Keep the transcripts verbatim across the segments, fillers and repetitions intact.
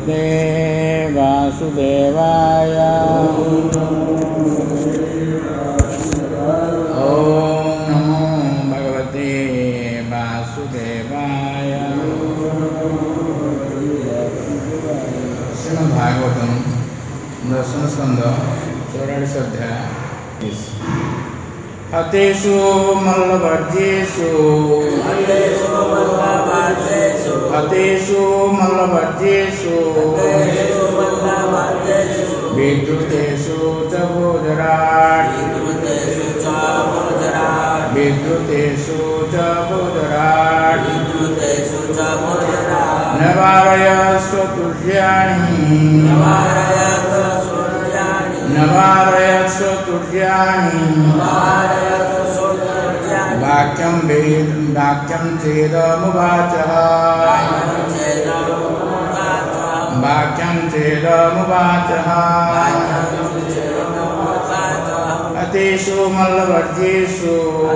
भगवते वासुदेवाय। ओम नमो भगवते वासुदेवाय। श्रीमद् भागवतम दशम स्कंद चौरासी अध्याय। हतेषु मल्लवर्जेषु हतेषु मल्लवर्जेषु विद्रुतेषु च भोजराट् विद्रुतेषु च भोजराट् नवारयस्व तुर्याणि नवारयस्व तुर्याणि वाक्यं वेद वाक्यं चेदमुवाचः वाक्यं चेदमुवाचः अतेषु मल्लवर्जेषु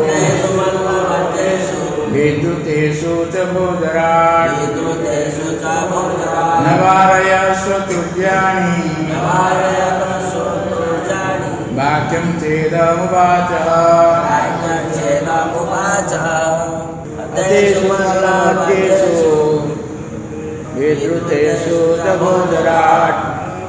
विद्रुतेषु च भोजराट् नवारयस्व तुर्याणि वाक्यं चेदमुवाचः अतेषु मल्लवर्जेषु विद्रुतेषु च भोजराट्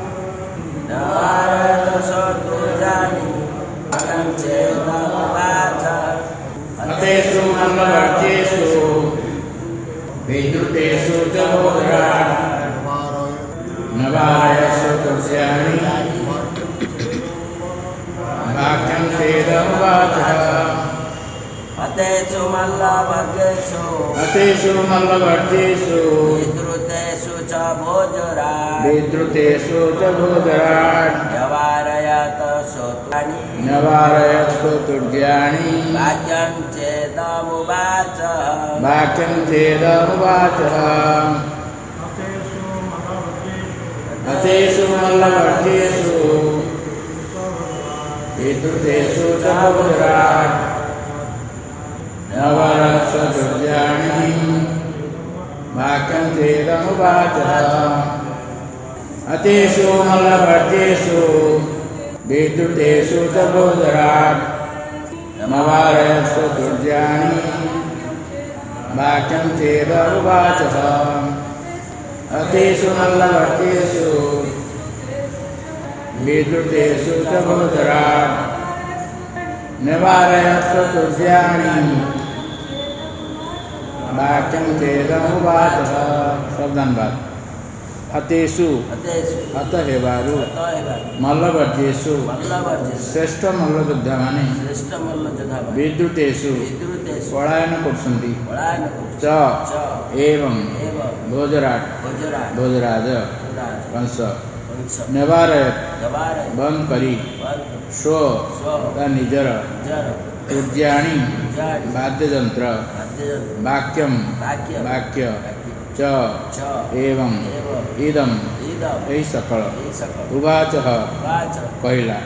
अतेषु मल्लवर्जेषु विद्रुतेषु च भोजराट् नवारयस्व तुर्याणि वाक्यं चेदमुवाचः अतेषु मल्लवर्जेषु अतेषु मल्लवर्जेषु विद्रुतेषु च भोजराट् विद्रुतेषु च भोजराट् नवारयत श्रोत्राणि नवारयस्व तुर्याणि वाक्यं चेदमुवाचः वाक्यं चेदमुवाचः अतेषु मल्लवर्जेषु विद्रुतेषु च भोजराट् नवारयस्व तुर्याणि वाक्यं चेदमुवाचः अतेषु मल्लवर्जेषु विद्रुतेषु च भोजराट् नवारयस्व तुर्याणि वाक्यं चेदमुवाचः अतेषु मल्लवर्जेषु विद्रुतेषु च भोजराट् नवारयस्व तुर्याणि वाक्यं चेदमुवाचः। शब्दानुवाद। अतेषु अत हेबारु मल्लवर्जेषु श्रेष्ठ मल्लयोद्धा माने विद्रुतेषु पलायन करछन्ति च एवं भोजराट् भोजराज कंस नवारयत बंद करी स्व निजर तुर्याणि वाद्ययंत्र वाक्यम वाक्य च एवं इदम यही सकल उवाचः कहला।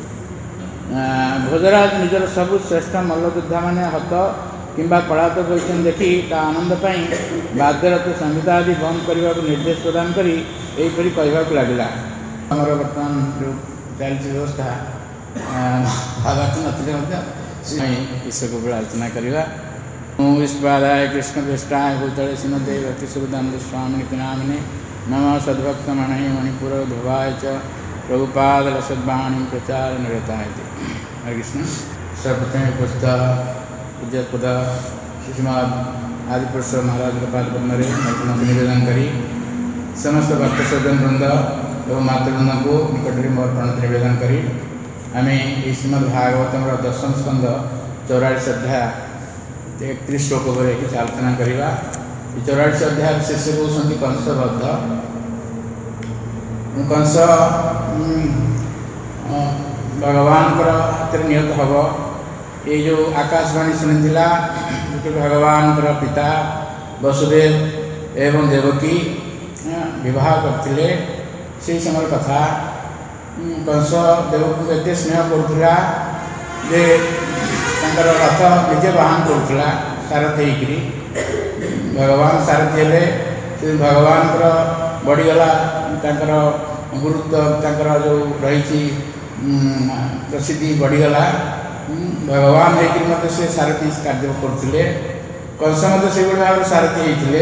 भोजराज निजर सबु श्रेष्ठ मल्लयोद्धा माने हत किंबा पलायन होइछन देखि ता आनंद पई वाद्यरथ संगीत आदि बंद करने को निर्देश प्रदान करी एहिपरि कहबाक लागिला। हमर वर्तमान जो चलती व्यवस्था भागवत नथिले ମଧ୍ୟ ईश्वर को प्रार्थना करवा। विष्पादाय कृष्ण पृष्ठाय भूतले श्रीमते भक्ति सुखदानंद स्वामी नामने नमः सद्भक्त मणि मणिपुर ध्रुवाय च प्रभुपाद रसद्वाणी प्रचार निरताय। हरे कृष्ण। सर्वप्रथम पुस्तक पूज्यपद श्रीमद आदिपुरुष महाराज पाद पद्मरे निवेदन करी समस्त भक्त सज्जन वृंद एवं मातृवृंद को निकटरे मोर प्रणति निवेदन करी आम श्रीमद्भागवतम दशम स्कंद चौरासी अध्याय एकतीस श्लोक पर किसी आलोचना करवा। चौरासी अध्याय शीर्षक होती कंसबद्ध। कंस भगवान हाथ निहत हम ये जो आकाशवाणी शुणी भगवान पिता वसुदेव एवं देवकी विवाह करते से समय कथा कंस देवकी को एत स्नेह करुला जे रथ निजे बाहन करुला सारथी भगवान सारथी हेले भगवान बढ़ीगला तांकर गुरुत्व तांकर जो रही प्रसिद्धि बढ़ीगला भगवान होकर मत से सारथी कार्य करते कंस मत से भाव सारथी होते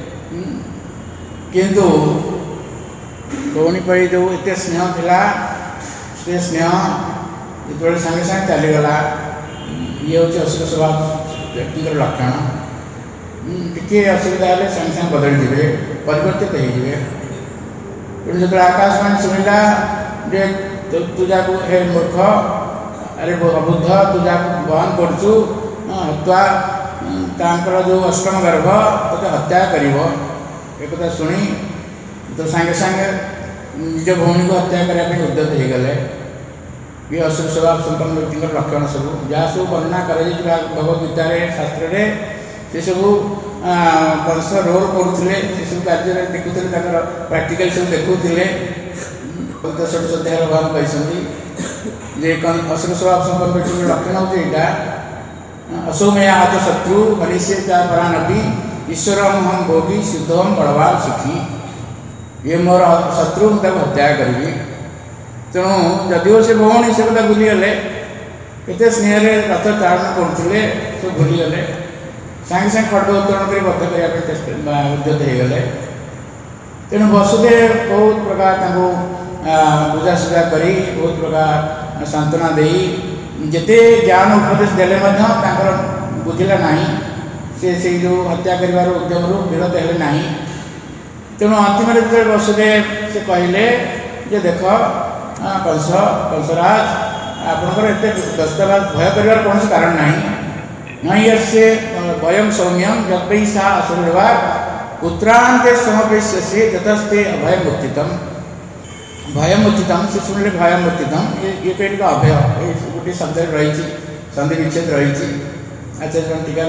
किंतु कौणी पड़ी जो एत स्नेह थिला से स्नेह जो सागे सागे चलीगला ये हूँ असुर स्वभाव व्यक्ति लक्षण टिके असुविधा है सागे सागे बदल जाए परिवर्तित हो जो आकाशवाणी शुणिला जे तू जा हे मूर्ख अरे अबुद्ध तू जा बहन करचु हत्या तांकर जो अष्टम गर्भ तो हत्या कर एक शुणी तो सागे सागे निज भौणी को हत्या करने उद्यत हो गले ये असुर स्वभाव संपन्न व्यक्ति लक्षण सब जहाँ सब वर्णना कर भगवदगीतार शास्त्र से सब कंस रोल करुले से सब कार्य देखुले प्राक्टिकल सब देखुले दशट अध्याय भगवान कहते असुर स्वभाव संपन्न व्यक्ति लक्षण हूँ यहाँ असौमया हाथ शत्रु हरिष्य परानपी ईश्वर हम भोगी शुद्धम बलवान सुखी ये मोर शत्रु मुझे हत्या करी तेणु जदिव से भौणी से कदा भूलीगले केते स्नेह रथ चारण करुले सब भूलीगले सागे सागे खड्ग उत्तोलन कर बद्ध करने चेष्टा उद्यत हो गले तेणु वसुदेव बहुत प्रकार बुझासुझा कर बहुत प्रकार सांत्वना दे जिते ज्ञान उपदेश देले बुझिला नहीं से से जो हत्या कर उद्यम विरत है ना तेणु अंतिम जो वसुदेव से कहले जे देख कंस कंसराज आपणकर एत दस्तावेज भय कर कौन कारण ना नहीं ये भयम सौम्यम जपै सा असुरवार पुत्रांते समपेश्य से जतस्ते अभय मुक्तितम भय मुक्तितम से शुणिले भय मुक्तितम ये कहीं अभय गोटे शब्द रही संधि विच्छेद रही आचार्य टीका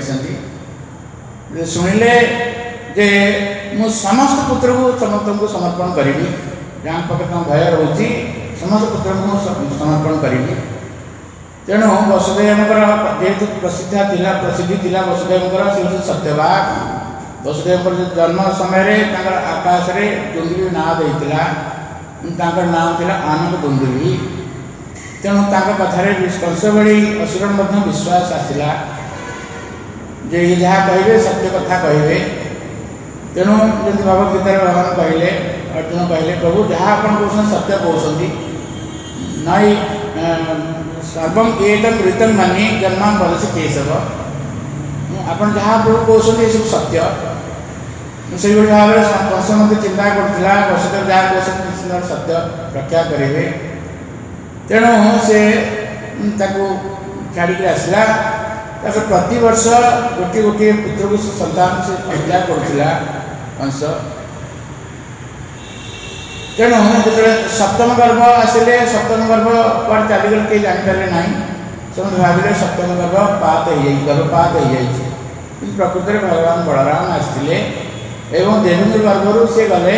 कहते शुणिले जे मु समस्त पुत्र को समस्त को समर्पण करी जहाँ पाखे भय रोचे समस्त पुत्र को समर्पण करी तेणु वसुदेव जेहेतु प्रसिद्ध थिला प्रसिद्धि थिला वसुदेव से हूँ सत्यवाक वसुदेव जन्म समय आकाश में दुंदुभी ना देता नाम था आनंद दुंदुभी तेणु कथार कंस भली असुर विश्वास आसला जे जहाँ कहे सत्य कथा कहे तेणु जब भगवदगीतार भगवान कहले अर्जुन कहले प्रभु जहाँ आप सत्य कहते नई सर्वम एकदम ऋतम मानी जन्म भलसे केशव आप जहाँ प्रभु कहते सब सत्य से भाव में कंस मत चिंता करता वसुदेव जहाँ कहते सत्य रक्षा करेंगे तेणु से छाड़ी आसला प्रति वर्ष गोटे गोटे पुत्र को संतान से हत्या करुला कंस तेणु जो सप्तम गर्भ आसिले सप्तम गर्भ कौन चलीगले कहीं जापारे ना से भाविले सप्तम गर्भ पात हो गर्भपात हो जाए प्रकृत में भगवान बलराम आसते एवं देवेन्द्र गर्भर से गले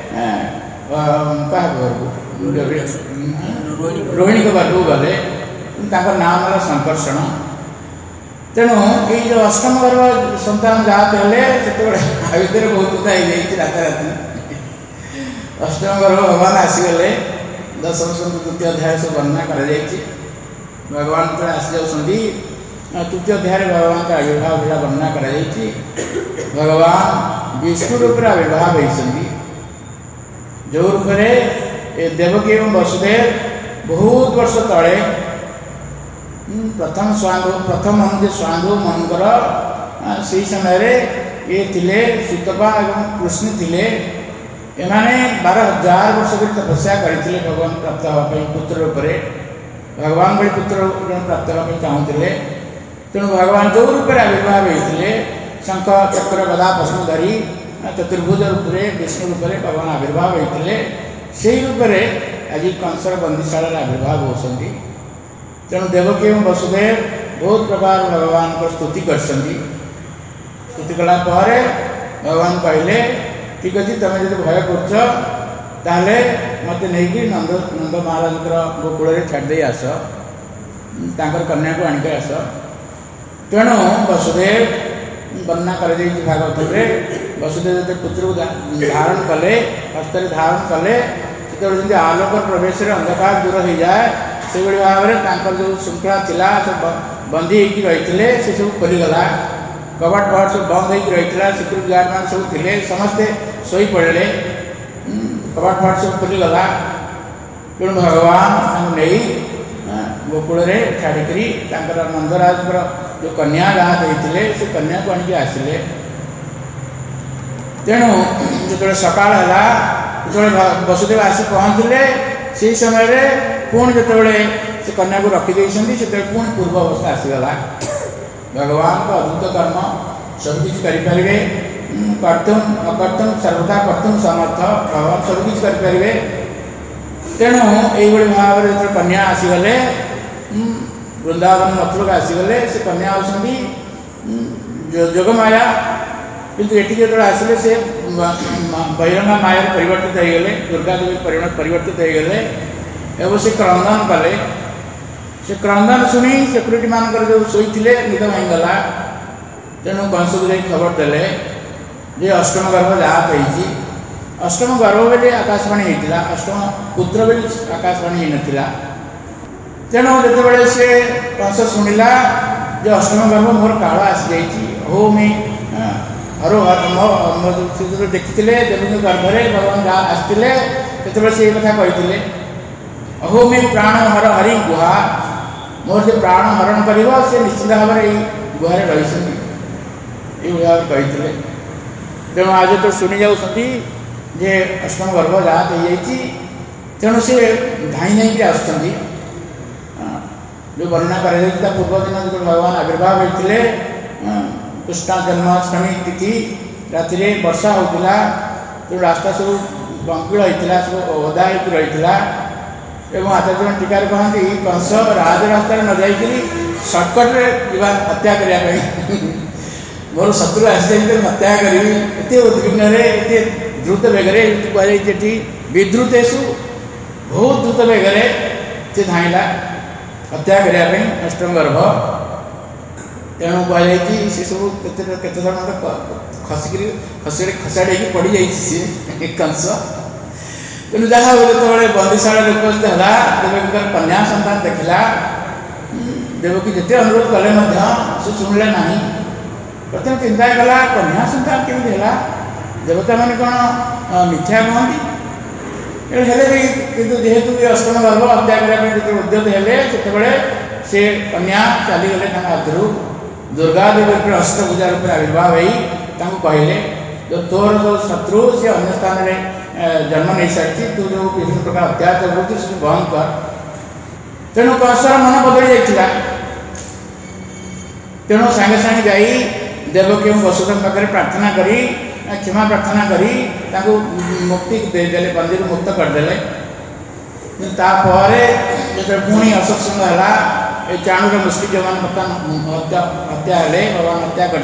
क्या घर रोहिणी को गर्भ गले नाम है संकर्षण तेणु ये जो अष्टम गर्भ संतान जात हेले से बहुत कथा हो राताराति अष्टम गर्भ भगवान आसीगले दशम स्कंद तृतीय अध्याय सब वर्णना कर भगवान जो आसी जा तृतीय अध्याय भगवान का आविर्भाव वर्णना कर भगवान विष्णु रूप में आविर्भाव होती जो रूप में देवकी एवं वसुदेव बहुत वर्ष तले प्रथम स्वांग प्रथम अनुजे स्वांग मनकर से समय ये थिले सुतपा एवं कृष्ण थिले एमाने बारह हजार वर्ष भी तपस्या करते भगवान प्राप्त होगा पुत्र रूप भगवान भाई पुत्र प्राप्त होगा चाहूले तेणु भगवान जो रूप में आविर्भाव होते शंख चक्र गदा पद्म धरी चतुर्भुज रूप में विष्णु रूप में भगवान आविर्भाव होते से रूप में आज कंसर बंदीशाला आविर्भाव होती तेणु देवकी एवं वसुदेव बहुत प्रकार भगवान को स्तुति कर स्तुति कलापर भगवान कहले ठीक अच्छे तुम जो भय कर मत नहीं नंद नंद महाराज गोकुल छाड़ी आस कन्या को आणिक आस तेणु वसुदेव वर्णना कर भागवत वसुदेव जो पुत्र को धारण कले हस्त धारण कले जो जमी आलोक प्रवेश अंधकार दूर हो जाए से भाव में जो श्रृंखला थिला सब बंदी होती रही से सब खोलीगला कबाट कबाट सब बंद हो रही सिक्यूरीटी गार्ड मान सब थे समस्ते शोई पड़े कबाट कबाट सब खोलीगला तेणु भगवान नहीं गोकुल छाड़िकी नंदराज जो कन्या गाँ देते से कन्या को आणिक आसिले तेणु जो सकाल है जो वसुदेव आसी पहुँचले से समय पुणी जो से कन्या को रखी से पुणी पूर्व अवस्था आसीगला भगवान को अद्भुत कर्म सब किसी करें कर्तुम अकर्तुम सर्वथा कर्तुम समर्थ भगवान सब किसी करें तेणु यही भाव में जो कन्या आसीगले वृंदावन मथुरा आसीगले से कन्या होती जोगमाया किंतु ये जो आसिले से बहिरंगा माया परिवर्तित हो गले दुर्गा देवी परिवर्तित हो गले एवं से क्रंदन कले से क्रंदन शुणी सिक्यूरीटी मान जो शोते निद भाईगला तेणु कंस को जाए खबर देले जे अष्टम गर्भ जात होती अष्टम गर्भ बेले आकाशवाणी होता अष्टम पुत्र बेले आकाशवाणी होता तेणु जो से कंस शुणिला जो अष्टम गर्भ मोर काल आसी हो मैं हरो जो देखी देवी गर्भरे भगवान आसते से से कथा कही अहो मैं प्राण हर हरि गुहा मोर से प्राण हरण कर निश्चित भाव में गुहार रही भाव कही तेणु आज तो शुणी जाऊँगी जे अष्टम गर्भ जात हो तेणु से धाई नहीं आस जो वर्णना कर पूर्व दिन जो भगवान आविर्भाव होते कृष्ण जन्माष्टमी तिथि राति वर्षा होता तो रास्ता सब बंकुल होता सब ओदा हो रही आचार्य टीकार कहती कंस राज रास्ता न जाकि सर्टकट्रे हत्या करने मोर शत्रु आसी हत्या करी एत उद्विग्न एत द्रुत बेगरे कहुई विद्रुतेषु बहुत द्रुत बेगरे से धाइला हत्या करने अष्टम गर्भ तेणु कहुई सी सब केत खसिक खसड़े खसाड़ी पड़ जाए कंस तेणु जहाँ जो बंदीशाला उपस्थित है देवकी कन्या संतान देखला देवकी जिते अनुरोध कले से शुणिले ना प्रथम चिंता कला कन्या संतान केमी है देवता मैंने कौन मिथ्या कहती हेले भी किंतु जेहेतु अष्टम गर्भ हत्या करने जो उद्यत हेले से से कन्या चलीगले हाथरू दुर्गा देवी अष्टभुजा रूप आविर्भाव हो कहले जो तोर जो शत्रु से अन्य स्थान में जन्म नहीं सारी तू जो विभिन्न प्रकार अत्याचार होती बंद कर तेणु कंसर मन बदली जाता तेणु सांगे सांगे जाई देवकी वसुदेव पाखे प्रार्थना करी क्षमा प्रार्थना करी मुक्ति देदेले बंदी को मुक्त करदे जो पुणी असत्संग है चाणूर मुस्लिम जो हत्या हत्या है भगवान हत्या कर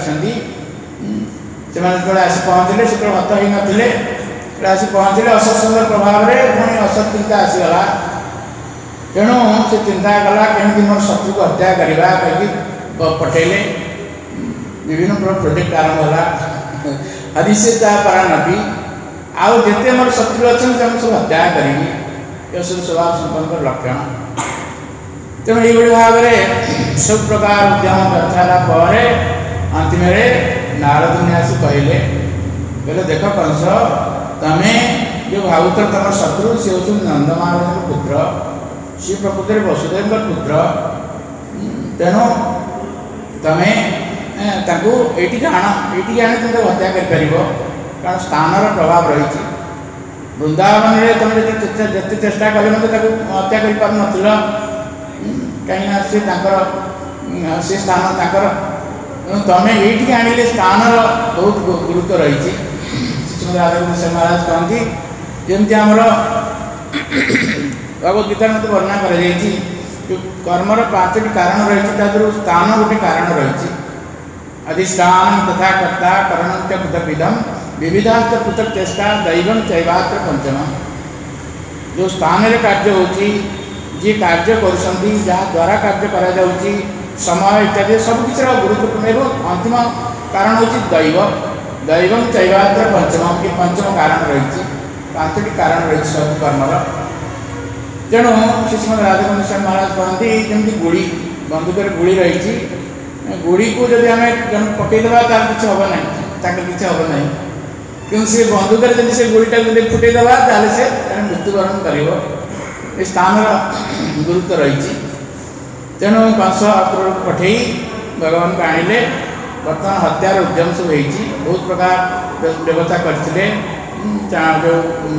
आसी पहुँचले से हत हो नथिले आसी पहुँचले असत्संग प्रभाव में पुणी असत चिंता आसीगला तेणु से चिंता कला कमी मोर शत्रु को हत्या करवा कहीं पठेले विभिन्न प्रकार प्रोजेक्ट आरंभ है हरिशेता परा नबी आउ जिते मोर शत्रु अच्छा सब हत्या करी ये सब स्वभाव संपन्न लक्षण तेणु ये भाव में सब प्रकार उद्यम कर अंतिम नारद ने आसी कहले कहले देख कंस तमें जो भावुत तुम शत्रु सी हूँ नंद महाराज पुत्र सी प्रकृति वसुदेव पुत्र तेणु तमें ये आण ये आने तुम हत्या कर कारण स्थान प्रभाव रही वृंदावन में तुम जिते चेष्टा कले हत्या कर पार नथिल कहीं सी से स्थान तर तमें ये आनिले स्थान बहुत गुरुत्व रही श्रीमद महाराज कहती जमी आमर भगवद गीता में वर्णना कर कर्मर पांचटी कारण रही स्थान गोटे कारण रही अधिष्ठान तथा कर्ता करण पृथकविधम विविधांत पृथक चेष्टा दैवम चैवात्र पंचम जो स्थान कार्य होची जी कार्य करा कार्य करा समय इत्यादि सब किसी गुरुत्वपूर्ण एवं अंतिम कारण हूँ दैव दैवं चैवात्र पंचम कि पंचम कारण रही पांचटी कारण रही सब कर्मर तेणु श्रीमद राधाकुंड स्वामी महाराज कहते जमी गुड़ी बंदूक गुड़ी रही गुड़ी को जब आम जन पकईदेवा तार किसी हम ना किसी हम ना कि से बंदूक जब से गुड़ीटा फुटेदेवा ताल से मृत्युवरण कर स्थान गुरुत्व रही तेणु कंस अक्रूर को पठे भगवान को आणिले बर्तमान हत्यार उद्यम सब होती बहुत प्रकार व्यवस्था करते जो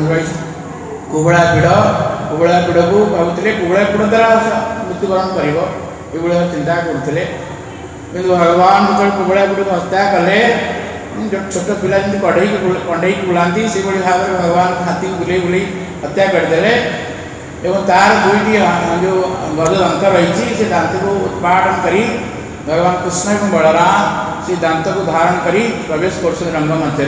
कुबड़ा पीड़ कुबड़ा पीड़ को भावुले कुबड़ा पीड़ द्वारा मृत्युवरण कर चिंता करते कि भगवान जो कुबड़ा पीड़ को हत्या कले जो छोट पिला जमी कढ़ई कंडे बुलाती से भाव में भगवान हाथी को बुले बुले हत्या करदे एवं तार दुईटी जो गज दांत रही से दांत को उत्पादन कर भगवान कृष्ण एवं बलराम से दांत को धारण कर प्रवेश कर रंगमंच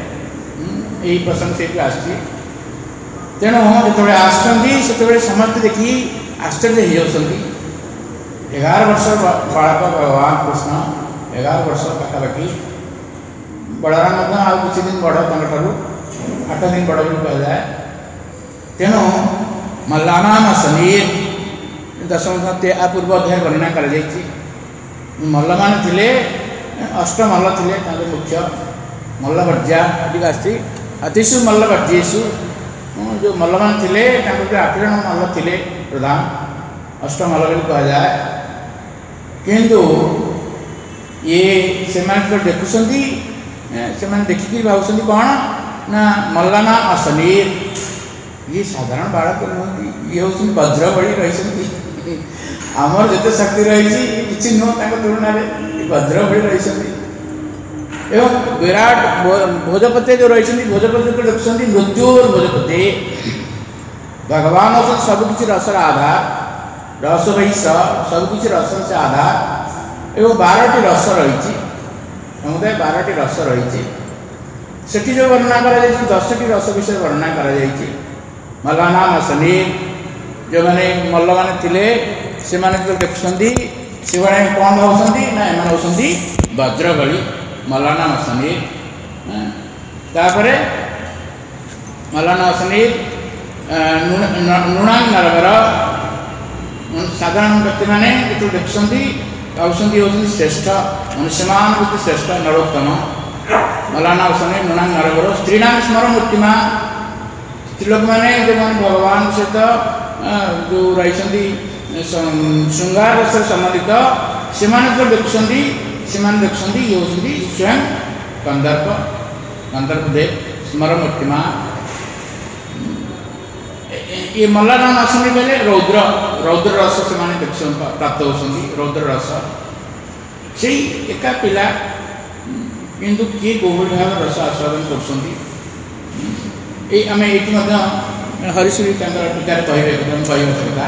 यही प्रसंग से आसी तेणु जो आसते समस्त देखी आश्चर्य हो जाती एगार वर्ष बालक भगवान कृष्ण एगार वर्ष पाखापाखि बलराम आ किसी दिन बड़ ठार आठ दिन बड़ भी कहुए तेणु मल्लानाम समीर दशम आ पूर्व अध्याय वर्णना कर मल्ल मान थे अष्ट मल्ल थे मुख्य मल्लभर्जा आसी अतिशु मल्लभर्जेशु जो मल्ल मान थे आठ जन मल्ल थे प्रधान अष्ट मल्ल भी कहुए किंतु ये से देखुं से देखिक भावुं कौन ना मल्लाना असनीर ये साधारण बालक नुहति ये हूँ वज्र भली रही आमर जिते शक्ति रही कि नुह तुलना वज्र भली रही एवं विराट भोजपति जो रही भोजपति को देखुं मृत्युर भोजपति भगवान हो सबकि रसर आधार रस रही सबकि रस से आधार एवं बारटी रस रही समुदाय बारटी रस रही से जो वर्णना कर दस टी रस विषय वर्णना कर मल्लानाम असनीर जो मैंने मल्ल मैंने थे से देखुं से कौन होती ना एम होती वज्र भली मल्लानाम असनीर तापर मल्लानाम असनीर नृणांग नरवर साधारण व्यक्ति मैंने जो देखुं कहते होती श्रेष्ठ मनुष्यमान होती श्रेष्ठ नरोत्तम मल्लानाम असनीर नृणांग नरवर स्त्रीणां स्मर मूर्तिमा स्त्रीलोक मैंने जो मैंने भगवान सहित जो रही श्रृंगार रस संबंधित से देखुं से देखुं ये हूँ स्वयं कंदर्प कंदर्प देव स्मर मूर्तिमा ये मल्लानाम असनी कहले रौद्र रौद्र रस से देखुं प्राप्त होती रौद्र रस से एका पिला किंतु किए कोहली भाव रस आस्वादन कर आम ये हरिश्री टीकार कहे कथा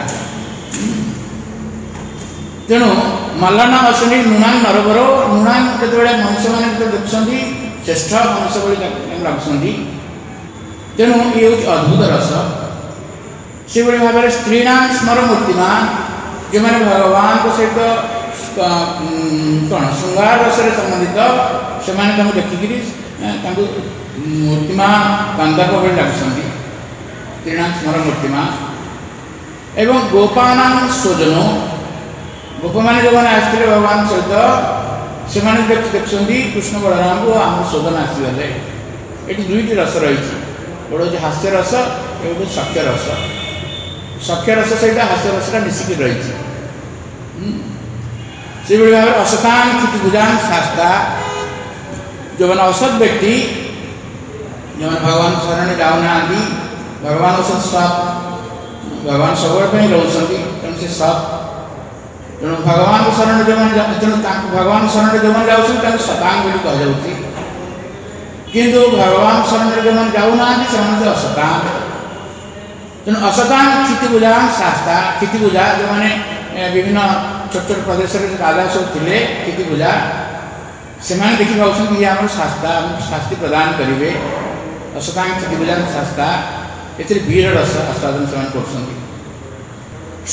तेणु मल्लानाम असनी नृणांग नरवर नृणांग जो मनुष्य मैंने देखुं श्रेष्ठ मनुष्य भाई लगुं तेणु ये हूँ अद्भुत रस से भाव में स्त्रीणां स्मर मूर्तिमान जो मैंने भगवान सहित कौन श्रृंगार रस संबंधित से देखिक मूर्तिमान कंदर्प भली लगुं स्त्रीणां स्मर मूर्तिमान एवं गोपानां स्वजनो गोप मैंने जो मैंने आसते भगवान सहित से देखुं कृष्ण बलराम को आम स्वजन आसीगले ये दुईटी रस रही गोटे हूँ हास्य रस एक हूँ सख्य रस सख्य रस सहित हास्य रसटा मिसिक रही से भाव में असतान क्षितिभुजान शास्ता जो मैंने असत व्यक्ति जो मैंने भगवान शरण जाऊना भगवान औसत सत भगवान सब रोच तेणु से सत तेणु भगवान शरण जो मैंने तेणु भगवान शरण जो मैंने जाऊँ सतांग कहुच्छी किंतु भगवान शरण जो मैंने जाऊना से असतांग तेणु असतांग क्षितिभुजान शास्ता क्षितिभुजा जो मैंने विभिन्न छोट छोट प्रदेश राजा सब थे क्षितिभुजा से देखी भावुं ये आम शास्ता शास्ति प्रदान करेंगे असतांग क्षितिभुजान शास्ता ये वीर रस आस्वादन से कर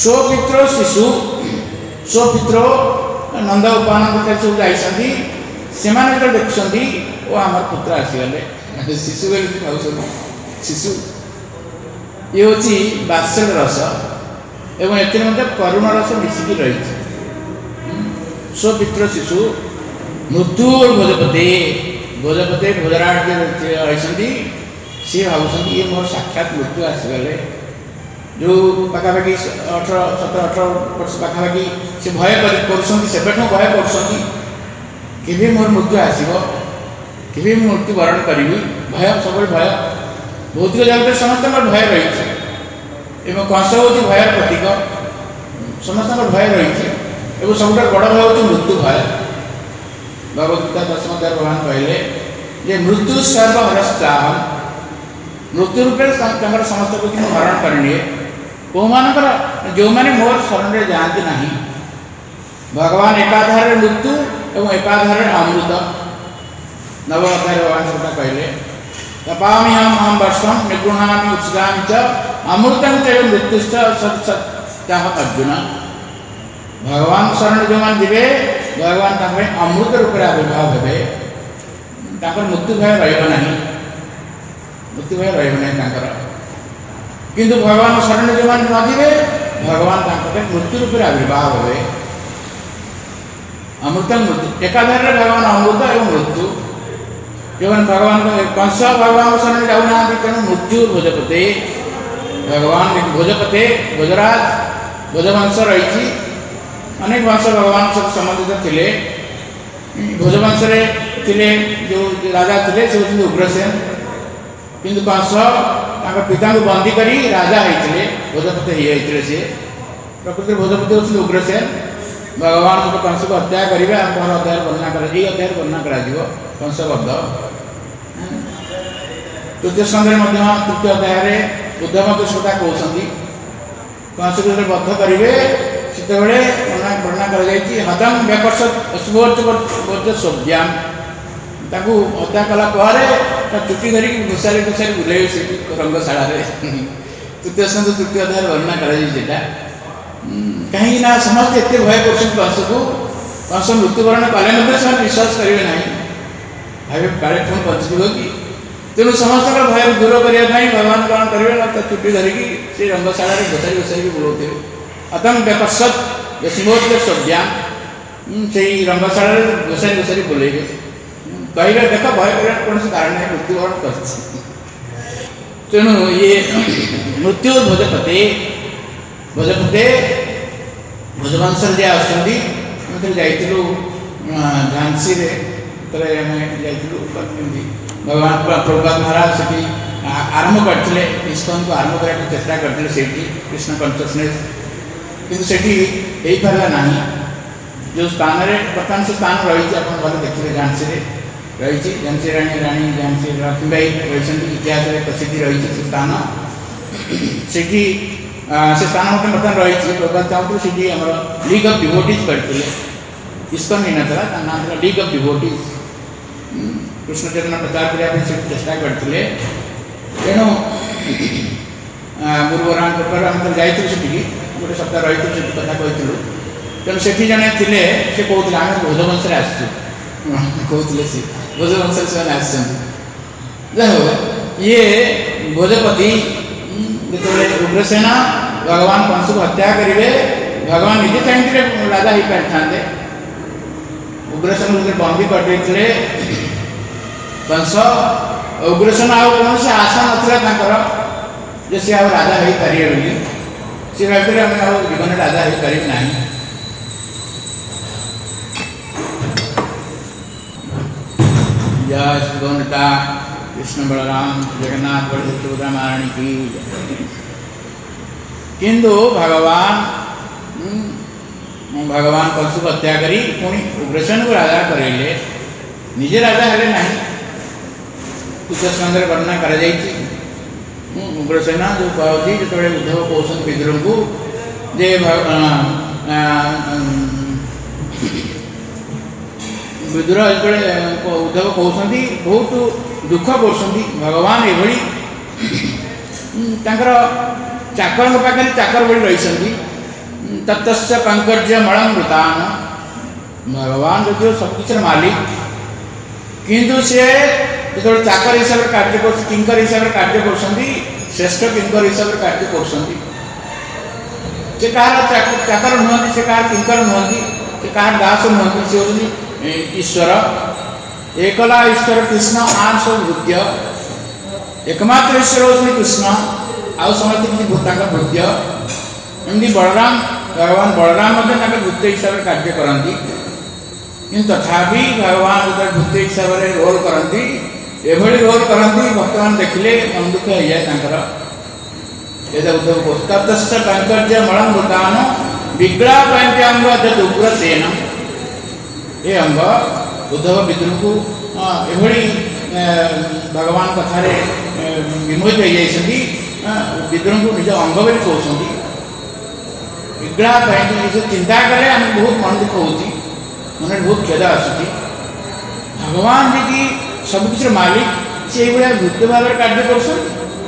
स्वपित्र शिशु स्वपित्र नंद उपानंद सब जाती से देखुं ओ आम पुत्र आसीगले शिशु भाव शिशु ये हूँ बात्सल्य रस एवं ए करुण रस मिसिकी रही स्वपित्र शिशु मृत्यु भोजपते भोजपते भोजराट रही सी भावुं ये मोर साक्षात मृत्यु आसीगले जो पखापाखि अठर सतर अठर वर्ष पखापाखि से भय कर भय कर मोर मृत्यु आसो कि मृत्यु वरण करी भय सब भय भौतिक जगत समस्त भय रही कंस हूँ भय प्रतीक समस्त भय रही सब बड़ भय हूँ मृत्यु भय भगवद्गीता दशम अध्याय भगवान कहले जे मृत्यु सर्वहरस्ताहम मृत्यु रूपे समस्त कुछ हरण करनी कौ मानकर जो मैंने मोर शरण में जाती ना भगवान एकाधार मृत्यु एवं एकाधार अमृत नवम अध्याय भगवान से कहले तपामी हम हम वर्षम निगृहामी उत्सामी च अमृतम तेज मृत्युश्च सत्सत्याह अर्जुन भगवान शरण जो मैंने जीवे भगवान अमृत रूप से आविर्भाव हे मृत्यु भय रहा मृत्यु भय रहा किंतु भगवान शरण जो मैंने न जीवे भगवान मृत्यु रूप से आविर्भाव हे अमृत मृत्यु एकाधार भगवान अमृत एवं मृत्यु जो भगवान कंस भगवान शरण जाऊना तेणु मृत्यु भोजपते भगवान भोजपते भोजराज भोजवंश रही अनेक वंश भगवान सब संबंधित थे भोजवंश थे जो राजा थे से हूँ उग्रसेन किंतु कंस पिता को बंदी करी राजा होते भोजपति होते सी प्रकृति भोजपति हूँ उग्रसेन भगवान को कंस को हत्या करेंगे आम अध्याय वर्णना कर अध्याय वर्णना कर कंसबद्ध तृतीय स्कंदे तृतीय अध्याय उद्धव कृष्णता कहते कंस को बद्ध करेंगे से वर्णना कर हदम व्यकर्ष शोभ्याम हत्या कला चुटी धरिकी घुसारी घुसारी बुले से रंगशाला तृतीय स्कंद तृतीय अध्याय वर्णना कर कहीं ना समस्त एत भय कर कंस को कंस मृत्युवरण कले से विश्वास करेंगे ना भाई काले पुणी बचल कि तेणु समस्त भय दूर करने भगवान कौन करेंगे चुटी धरिकी से रंगशाला घोसारी घोसारी बुलाते अतम व्यकर्षत सिंहोत्तर शोभ्याम से रंगशाला घोसारी घोसारी बुलेगे कहे देख भय कर कौन कारण नहीं मृत्युवरण कर तेणु ये मृत्यु भोजपते भोजपते भोजवंश जे आसती जाइलु झांसी भगवान प्रभुपाद महाराज से आरंभ करते इस्कन को आरंभ करने चेष्टा करते कृष्ण कन्सियसनेस किंतु सेठी हो पारा ना जो स्थान बर्तमान से स्थान रही आप देखिए झांसी रही झांसी राणी राणी झांसी लक्ष्मीबाई रही इतिहास प्रसिद्धि रही से स्थान से से स्थान मत बर्तमान रही प्रभुपाद चाहूँ से आम लीग अफ डिवोटीज करते इस्कन ही ना ना league of devotees Krishna Chaitanya प्रचार करने से चेष्टा करते तेणु गुरुवरान कृपा आम जाइए गोटे सप्ताह रही से कथा कहूँ तेणु से जड़े थे से कहते आम भोजवंश कहते सी भोजवंश से आस ये भोजपति जो उग्रसेना भगवान कंस को हत्या करेंगे भगवान निजे चाहिए राजा हो पारि था उग्रसेन बंदी करते कंस उग्रसेन आउ कौन से आशा नाला जे सी राजा हो पारे बोली सी भाई आम जीवन राजा हो पारे ना जय श्री गौरता कृष्ण बलराम जगन्नाथ बलभद्र महारानी की किंतु भगवान भगवान कंस को हत्या करी पुणी उग्रसेन को राजा करेले निजे राजा हेले ना तृतीय स्कंदे वर्णना कर उग्रसेन जो कहती जो उद्धव कहते विदुर को जे विदुर जो उद्धव कहते बहुत दुख कर भगवान ये चाकर पाखे चाकर बड़ी रही तत्स्य पंकज मलम मृतान भगवान जो सब किसी मालिक किंतु सी जो चाकर हिसाब से कार्य कर किंकर हिसाब से कार्य कर श्रेष्ठ किंकर हिसाब से कार्य कर चाकर नुहति से कहार किंकर नुहति से कहार दास नुहति से होती ईश्वर एकला ईश्वर कृष्ण आर सब भृत्य एकमात्र ईश्वर होती कृष्ण आउ समस्त किसी भूता भृत्य एमती बलराम भगवान बलराम भृत्य हिसाब से कार्य करती कि तथापि भगवान जो भूत हिसाब से रोल करती एभली रोल करती बर्तमान देखिले मन दुख हो जाए ततश्च पंकज मलम भूतान विग्रह पंचांग जद उग्रसेन ये अंग उद्धव विद्रोह को एभली भगवान कथार विमोहित हो जाती विद्रोह को निज अंग बोली कहते विग्रह चिंता कले आम बहुत मन दुख होती मन बहुत खेद आसूँ भगवान जी की सबकिछ मालिक से भूत भाव कार्य कर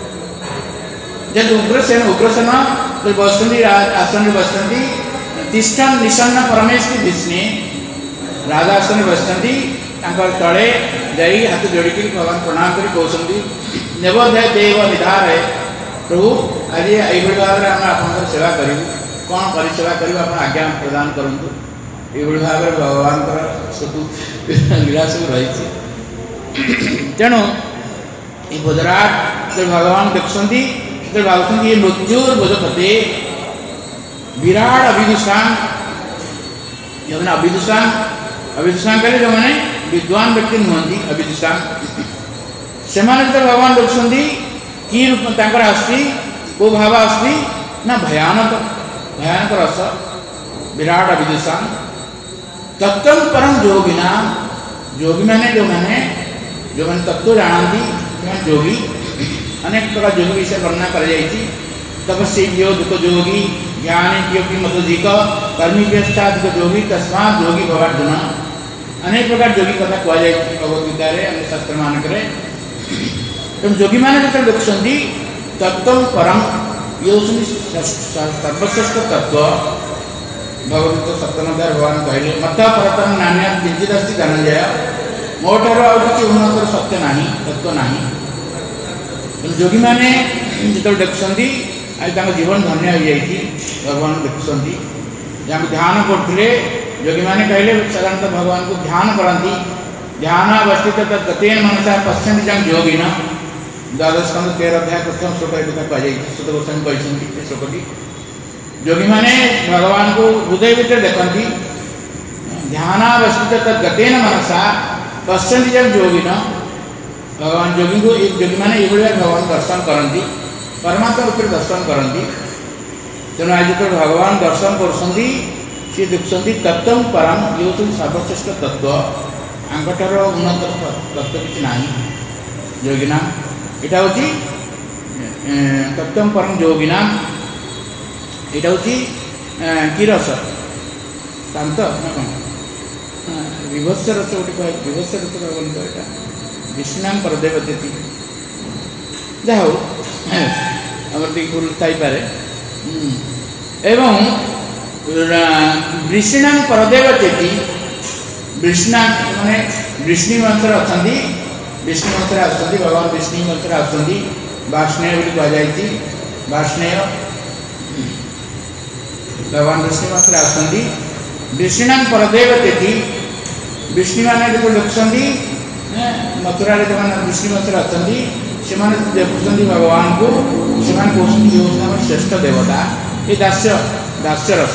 जब उग्रसेन उग्रसेन बसती आसन बसती तिष्ठन निषन्न परमेश्वर विष्णु राजा आसन बसती तले जाई हाथ जोड़िकी भगवान प्रणाम कर कहते नवोदय देव निधार है प्रभु आज यही भाव में आम आप सेवा करूँ कौन कर सेवा कर आज्ञा प्रदान करूँ ये भाव में भगवान सब लीला सब रही तेणु ये भोजराट जो भगवान देखते तो भावुं ये मृत्युर बोधपते विराट अभिदुषान जो मैंने अभिदुषान अभिदुषान कहे जो मैंने विद्वान व्यक्ति नुहति अभिदुषान से भगवान देखते कि रूप आसती को भाव आसती ना भयानक भयानक रस विराट अभिदुषान तत्व परम जोगिना जोगी मैंने जो मैंने जो मैंने तत्व जानती जोगी अनेक प्रकार जोगी विषय वर्णना कर तपस्वी दुख जोगी ज्ञानी की मधुधिक कर्मी व्यवस्थाधिक जोगी तस्मा जोगी भवार्जुन अनेक प्रकार जोगी कथा कहुई भगवदगीता अनेक शास्त्र मानक तेणु जोगी मैंने जो देखते तत्व परम ये सर्वश्रेष्ठ तत्व भगवदगीता सप्तम अध्याय भगवान कहले मत परतम नान्य किंचित अस्ति धनंजय मो ठार आउ किसी उन्नतर सत्य नहीं तत्व नहीं जोगी मैंने जो देखते आज जीवन धन्य हो जाती भगवान देखते जहाँ ध्यान करते जोगी मैंने कहले साधारणतः भगवान को ध्यान करती ध्यान अवस्थित गतेन मनसा पश्यंती जहाँ जोगी न द्वादश स्कंद तेरह अध्याय प्रथम श्लोक कथा कहुई सुत गोस्वामी कहते श्लोकटी जोगी मैंने भगवान को हृदय भीतर देखती ध्यानावस्थित गतेन मनसा पश्यंती जहाँ जोगी न भगवान जोगी को एक जोगी मैंने ये भगवान दर्शन करती परमात्मा रूप दर्शन करती तेणु आज जो भगवान दर्शन कर देखते तत्व परम ये हूँ सर्वश्रेष्ठ तत्व आंठार उन्नत तत्व किसी ना जोगिना यहाँ हूँ तत्व परम जोगिना यहाँ हूँ कि रस शांत ना कौन विभत्स रस गोटे कह विभत्स रस कहबनी तो यहाँ विष्णाम परदेवती जहा आमर टी भूल थपारे एवं विष्णाम परदेवती विष्णा माने विष्णु मंत्र अच्छा विष्णु मंत्र आसती भगवान विष्णु मंत्र आसती वाष्णेय कहुई वाष्णेय भगवान विष्णु मंत्र आसती विष्णाम परदेवती विष्णु मैंने जो देखते मथुरा जो मैंने विष्णु मंत्र अच्छा से देखुं भगवान को से कहते श्रेष्ठ देवता ये दास्य दास्य रस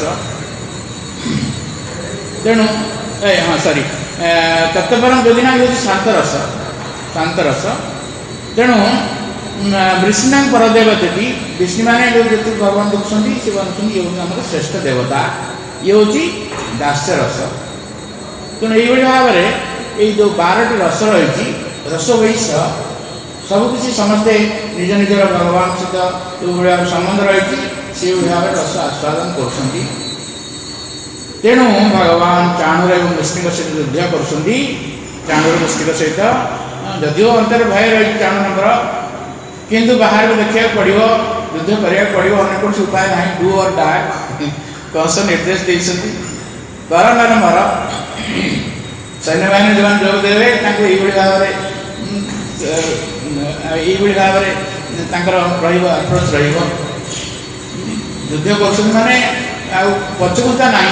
तेणु ए हाँ सॉरी तत्वपरम जोगिना ये शांत रस शांत रस तेणु विष्णु परदेवती विष्णु मैंने जो भगवान देखते से कहते ये हूँ श्रेष्ठ देवता ये हूँ दास्य रस तेणु ये भाव में ये जो बारटी रस रही रस वैश सबकि समस्ते निज निजर भगवान सहित जो भाव संबंध रही से भाव रस आस्वादन कर तेणु भगवान चाणूर एवं मुष्टिक सहित युद्ध कर चाणूर मुष्टिक सहित जदिव अंतर भय रही चाणूर किंतु बाहर को देखा पड़ो युद्ध करा पड़ो अनेक कौन उपाय ना डू और डाय कंस निर्देश देते कर न मर सैन्यबाहिनी जो जोग देवे ये भाव में ये भाव में अप्रोच रुद्ध कर माने पछुता ना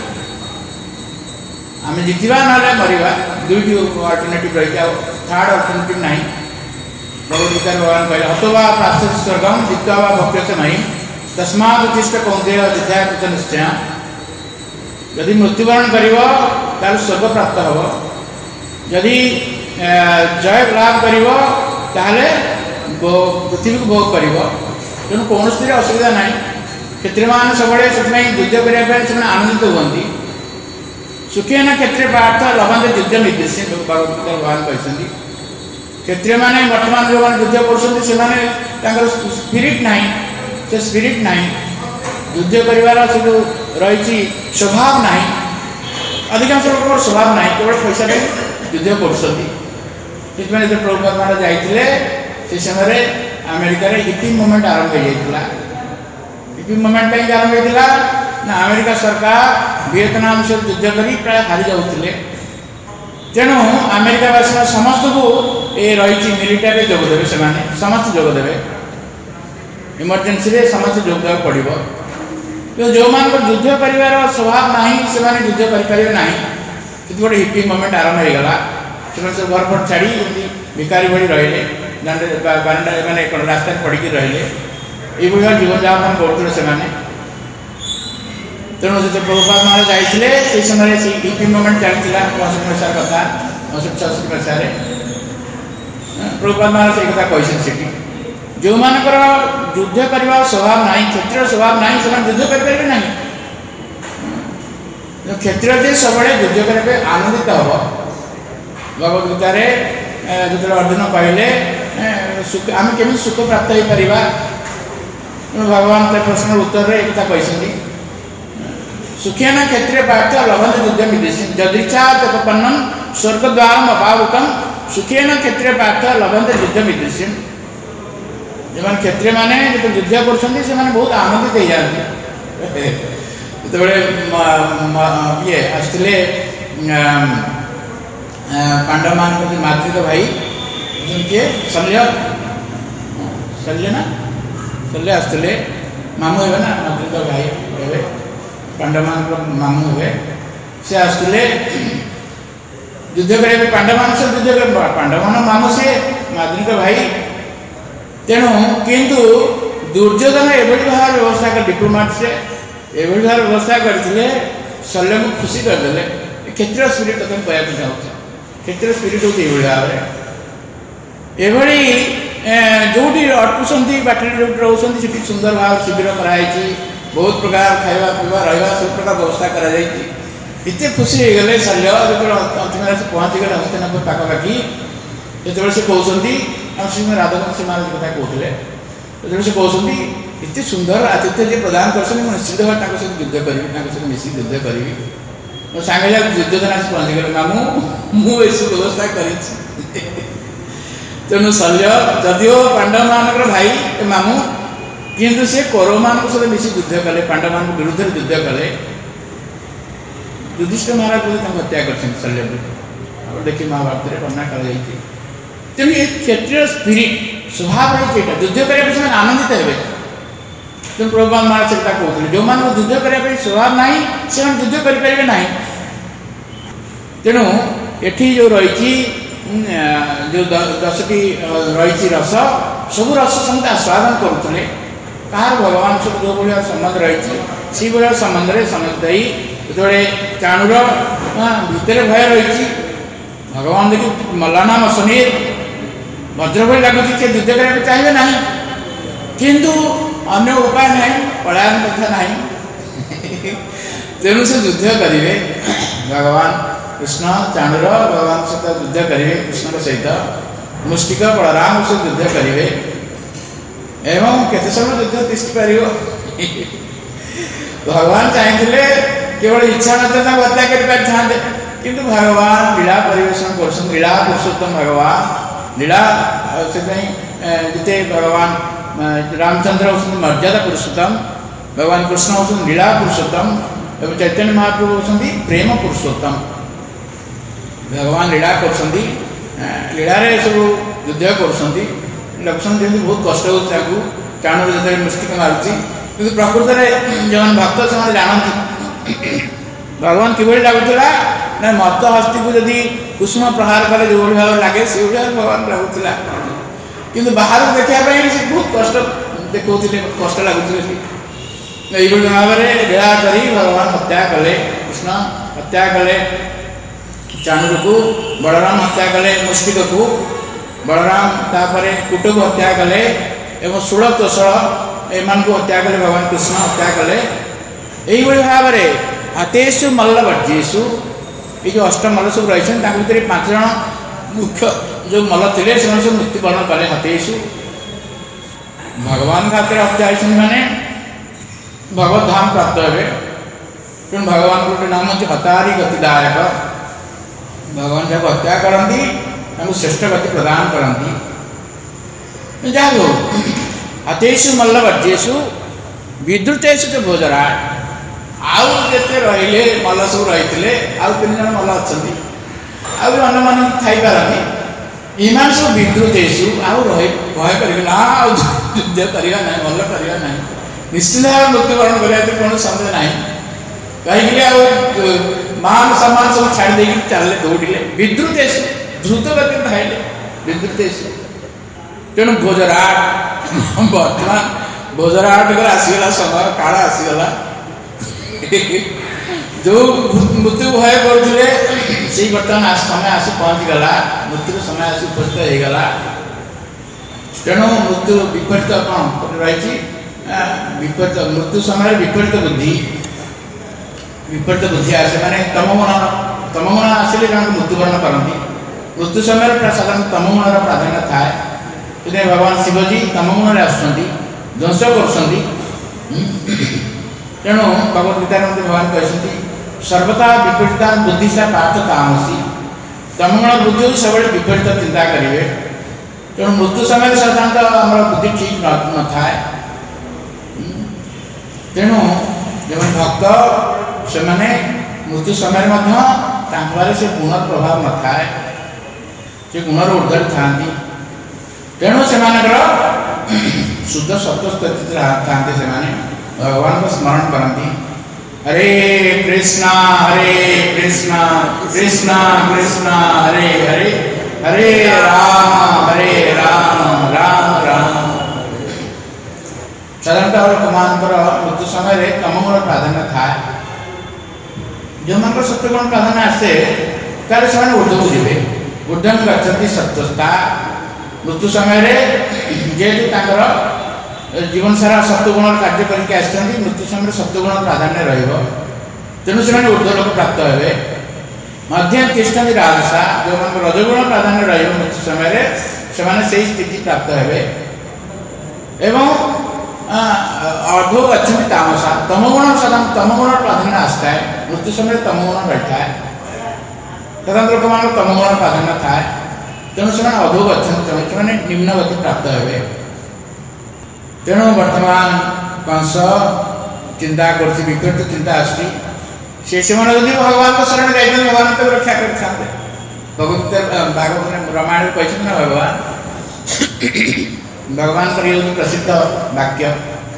आम जितवा ना मरवा दुईट अल्टरनेटिव रही थर्ड अल्टरनेटिव ना भगवदगीता भगवान कहले हतवा प्राप्त स्वर्गम जित्वा भक्ष्यसे मयि तस्मात् उत्तिष्ठ कौन्तेय अध्यात्म निश्चय यदि मृत्युवरण कर स्वर्ग प्राप्त हम यदि जय लाभ कर पृथ्वी को भोग कर तेणु कौन असुविधा ना क्षत्रिय मान सब युद्ध करने आनंदित हुए सुखी न क्षेत्रीय पार्थ लभंते युद्ध निर्देश भगवदगीता भगवान कहते क्षत्रिय माने वर्तमान जो मैंने युद्ध कर स्पिरिट ना से स्पिरिट ना युद्ध कर रही स्वभाव ना अधिकांश लोक स्वभाव ना केवल पैसा युद्ध कर प्रभुपाद महाराज जाते से समय अमेरिका हिपी मूवमेंट आरंभ हो हिपी मूवमेंट कहीं आरंभ होता ना अमेरिका सरकार वियतनाम से युद्ध कर प्राय हारी जाते तेणु अमेरिकावासी समस्त को ये रही मिलिटारी जोगदेवे से समस्त जोगदेवे इमरजेन्सी समस्त जोगदेव पड़ो तो जो मान युद्ध कर स्वभाव ना से युद्ध करें ना कि गोटे हिपी मूवमेंट आरंभ होगा से सब घर पर छाड़ी भिकारी भरी रही बारंडा मैंने रास्ता पड़ी रही ये जीवन यापन करते तेणु जो प्रभुपाद महाराज जाते से समय से हिपी मूवमेंट चलता पचसठ मसीह कथा उनसठ छषठी मसीह प्रभुपाद महाराज एक कथा कहते जो मानकर युद्ध करने स्वभाव ना क्षेत्रीय स्वभाव ना से युद्ध करें ना क्षेत्रीय जे सब युद्ध करने आनंदित हम भगवदगीतार जो अर्जुन कहले आम केमी सुख प्राप्त हो पार भगवान प्रश्न उत्तर में एक कहते सुखियान क्षेत्रीय पार्थ लभंत युद्ध विदेश जदृच्छा तपन्नम स्वर्गद्वार अभावुकम सुखियान क्षेत्रीय पार्थ लभंत युद्ध विदेश जो क्षेत्रीय मैंने जो युद्ध कर बहुत आनंदित हो जाते जो ये आसते पांडव मान मातृक भाई किए शल्य शल्य ना शल्य आसते मामू हे ना मातृक भाई हे पांडव मान मामू हुए से आसते युद्ध करेंगे पांडव मान से युद्ध कर पांडव मान मामू से मातृक भाई तेणु किंतु दुर्योधन एभली भाव व्यवस्था कर डिप्लोमेट से एभली भाव व्यवस्था करते शल्य को खुशी करदे क्षेत्रीय स्पिरिट तुम कहना चाहूँ क्षेत्रीय स्पिरिट होती भाव एभली जो अटकुंट बाटर जो रोचे सुंदर भाव शिविर कराई बहुत प्रकार खावा पीवा रहा सब प्रकार व्यवस्था करते खुशी हो गले शल्य जो अंतिम राशि पहुँची गले हस्तिनापुर पाखापाखि जो से कहते श्रीमती राधाकृष्ण से महाराज कथा कहते जो से कहते इतने सुंदर आतिथ्य जी प्रदान कर निश्चित भाव सहित युद्ध करी मिसिक युद्ध करी मो सांगे युद्धधन आस पहुँची गले मामू मुझे व्यवस्था कर तेणु शल्य जदिओ पांडव मान भाई मामू किंतु से कौरव मान सहित मिसिक युद्ध कले पांडव मान विरुद्ध युद्ध कले युधिष्ठिर महाराज हत्या कर शल्य देखिए महाभारत में वर्णना कर तेणु ये क्षेत्रीय स्पिरिट स्वभाव रही युद्ध करने आनंदित हे तेणु प्रभुपाद महाराज से कहते जो मान युद्ध करने स्वभाव ना से युद्ध करें ना तेणु एठी जो रही जो दसटी रही रस सब रस समस्त आस्वादन करुले कहार भगवान सब जो भाया संबंध रही से भाया संबंध में समस्त जो चाणुर भितर भय रही भगवान देखिए मल्लाना मसनीर वज्र भय लगुच से युद्ध करने चाहिए ना किंतु अन्य उपाय नहीं पलायन कथा ना तेणु से युद्ध करेंगे भगवान कृष्ण चाणुर भगवान सहित युद्ध करेंगे कृष्ण सहित मुष्टिक बलराम सहित युद्ध करेंगे एवं केते समय युद्ध तिष्ठि पार भगवान चाहते केवल इच्छा नता हत्या कर किंतु भगवान लीला परिवेशन कर लीला पुरुषोत्तम भगवान लीला से भगवान रामचंद्र होती मर्यादा पुरुषोत्तम भगवान कृष्ण होती लीला पुरुषोत्तम एवं चैतन्य महाप्रभु होती प्रेम पुरुषोत्तम भगवान लीला कर लीलारे सब युद्ध कर लक्ष्मण जमी बहुत कष्ट हो चाणूर जो मुष्टिक मारुति कि प्रकृत में जो भक्त से जानती भगवान कि लगुला ना मत हस्ती को जदि कुसुम प्रहार कले जो भाव लगे से भाव भगवान लगुला कि बाहर देखापी से बहुत कष्ट देखते कष्ट लगुले ये भाव में लीला कर भगवान हत्या कले कृष्ण हत्या कले चाणूर को बलराम हत्या कले मुष्टिक को बलराम तापर कुट को हत्या कले एवं षोल तोषल एम हत्या कले भगवान कृष्ण हत्या कले यही भाव में हाथेशु मल्लवर्जीसु ये जो अष्ट मल्ल सब रही भर पांच जन मुख्य जो मल्ल थे से सब मृत्युवरण कले हाथेशु भगवान खातिर हत्या मैंने भगवत धाम प्राप्त हे तेणु भगवान गोटे नाम अच्छे हतारी गतिदायक भगवान जब हत्या करती श्रेष्ठ गति प्रदान करती जहाँ भी हो हतेषु मल्लवर्जेषु विद्रुतेषु च भोजराट आउ जिते रहिले मल्ल सब रही आउ तीन जन मल्ल अच्छा आउ मन थी पारती इमान सब विद्रुतेषु आउ रही भय कर युद्ध करवा ना मल्ल करवा ना निश्चित भाव मृत्युवरण करने कौन सन्देह ना कहीं मान सम्मान सब छाड़ी चलने दौड़े विद्रुतेषु द्रुत गति धाइले विद्रुतेषु तेणु भोजराट बर्तमान भोजराट आसीगला समय काल आसीगला जो मृत्यु भय करुले से बर्तमान समय आसी पहुँचीगला मृत्यु समय आसी उपस्थित होगला तेणु मृत्यु विपरीत कौन रही विपरीत मृत्यु समय विपरीत बुद्धि विपरीत बुद्धि आसे माने तमगुण तमगुण आसिले जन मृत्युवरण करती मृत्यु समय साधारण तमगुणर प्राधान्य थाए भगवान शिवजी तमगुण आसुँच ध्वंस कर तेणु भगवत गीतार मध्य भगवान कहते सर्वथा विपरीता बुद्धिशा पार्थ तामसी तमगुण बुद्धि सब विपरीत चिंता करेंगे तेणु मृत्यु समय साधारणतः आम बुद्धि ठीक न थाए तेणु जो भक्त से मैंने मृत्यु समय से गुण प्रभाव न थाए से गुणर ऊर्धर था तेणु से शुद्ध सत्व स्थित था से भगवान को स्मरण करती हरे कृष्णा हरे कृष्णा कृष्णा कृष्णा हरे हरे हरे राम हरे राम राम राम साधारणतः लोक मृत्यु समय तमगुण प्राधान्य थाए जो मान सत्यगुण प्राधान्य आसे तार से ऊर्ध्व को जी ऊर्धम गच्छन्ति सत्वस्था मृत्यु समय जेहेतु जीवन सारा सत्वगुण कार्य करके आसती मृत्यु समय सत्वगुण प्राधान्य रेणु से ऊर्ध्व लोक प्राप्त हे मध्यम तिष्ठती राजसा जो मान रजगुण प्राधान्य रृत्यु समय से स्थिति प्राप्त हे एवं अर्धो गच्छन्ति तामसा तमगुण साधारण तमगुण प्राधान्य आसता है मृत्यु समय तमगुण बैठा है साधारण लोक मान तमगुण प्राधान्य थाए तेणु से अधो गच्छन्ति से निम्न गति प्राप्त हे तेणु वर्तमान कंस चिंता कर विपरीत चिंता आसती से भगवान को शरण जाइए भगवान तक रक्षा करते भगवत भागवत रामायण कहते ना भगवान भगवान का ये प्रसिद्ध वाक्य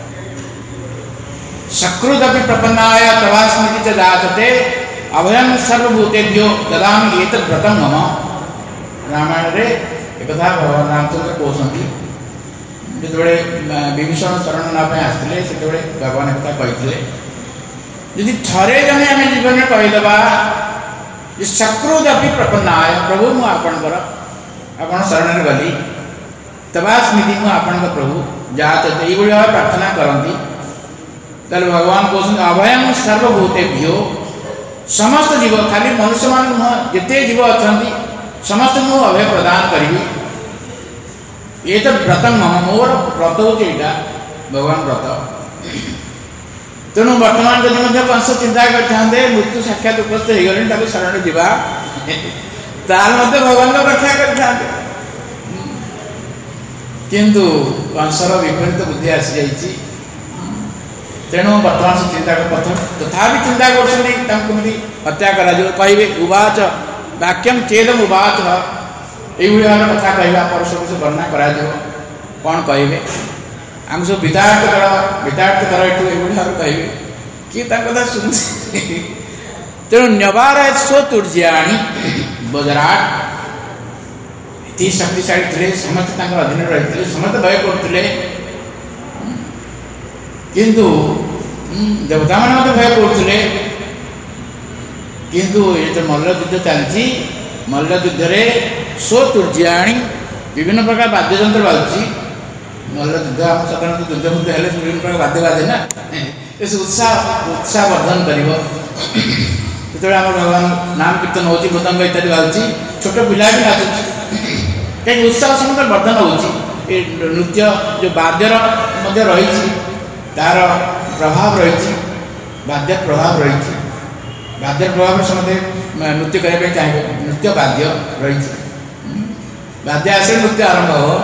सकृदपि प्रपन्नाय तवास्मृति च जायते अभयं सर्वभूतेभ्यो ददामि एतत् व्रतं मम रामायण रे एक कथा भगवान रामचंद्र कहते जो विभीषण शरण नापे आसते से भगवान एक कथा यदि थरे जने आम जीवन में कहीदेवा सकृदपि प्रपन्नाय प्रभु मु आपणकर आपण शरण गली तवास्मृति मु आपण प्रभु जाते ये भाव प्रार्थना करती ताले भगवान कहते अभयं सर्वभूतेभ्यो समस्त जीव खाली मनुष्य मान नुह जिते जीव अच्छा समस्त मु अभय प्रदान करी ये तो व्रत मम मोर व्रत हो भगवान व्रत तेणु वर्तमान जदि कंस चिंता करते मृत्यु साक्षात उपस्थित हो गले शरण जावा ताल भगवान को रक्षा करते किंतु कंसर विपरीत बुद्धि आसी जाइए तेणु वर्तमान से चिंता कर तथा चिंता कर हत्या करा कहे उवाच वाक्यम चेदम उवाच यही भाव कथा कहवा पर सब से वर्णना करा कौन कहे आम सब विधायक दल विधायक दल ये भाव कहे किए कथा शुणु तेणु न्यवार स्वतुर्जियाणी बजराट इति शक्तिशाली थे समस्त अधीन रही समस्त भय करते किंतु देवता मैंने भय करते किंतु ये जो मल्लयुद्ध चलती मल्लयुद्ध स्वतुर्जियाणी विभिन्न प्रकार वाद्ययंत्र बाजुची मल्लयुद्ध आम साधारण युद्ध मुद्ध है विभिन्न प्रकार वाद्य बाजे ना इस उत्साह उत्साह वर्धन कर आम भगवान नाम कीर्तन होती मृदंग इत्यादि बाजुची छोट पिला भी नाचुची कहीं उत्साह समस्त वर्धन होती नृत्य जो वाद्यर रही तार प्रभाव रही वाद्य प्रभाव रही वाद्य प्रभाव समझे नृत्य करने चाहिए नृत्य वाद्य रही वाद्य आसे नृत्य आरंभ हो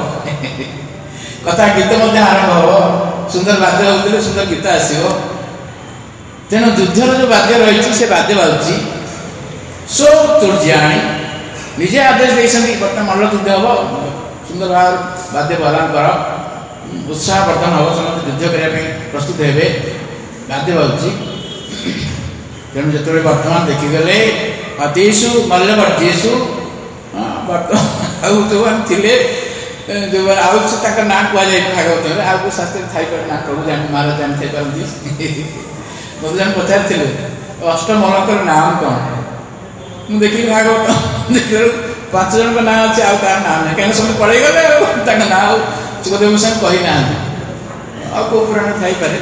कथा गीत आरंभ हो सुंदर वाद्य होते सुंदर गीत आसो तेणु युद्धर जो वाद्य रही से वाद्य बाजुची सो तुर्जियाणी निजे आदेश देते बर्तमान मल्लयुद्ध हम सुंदर भाव वाद्य बहन कर उत्साह वर्धन हम समस्त युद्ध करने प्रस्तुत हे वाद्य बाजुची तेणु जो वर्तमान देखीगले अतिशु मल्लवर्जीसु बर्तमान जो थे जो आउ ना कहुए भागवत आगे शास्त्री थी ना प्रभु जान महाराज जान थी मत जन पचार अष्टमलकर नाम कौन मुझे देखी भागवत देख पांच जन का ना अच्छे आउ तार नाम नहीं कहीं सब पढ़े गले ना सुखदेव गोस्वामी कही ना आउ पुराण थी